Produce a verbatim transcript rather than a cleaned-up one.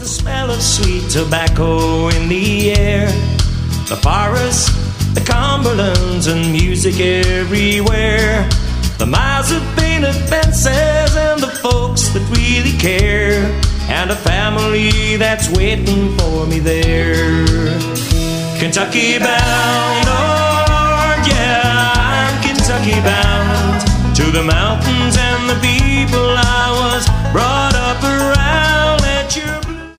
the smell of sweet tobacco in the air. The forest, the Cumberlands, and music everywhere. The miles of painted fences and the folks that really care, and a family that's waiting for me there. Kentucky bound, oh yeah, I'm Kentucky bound, to the mountains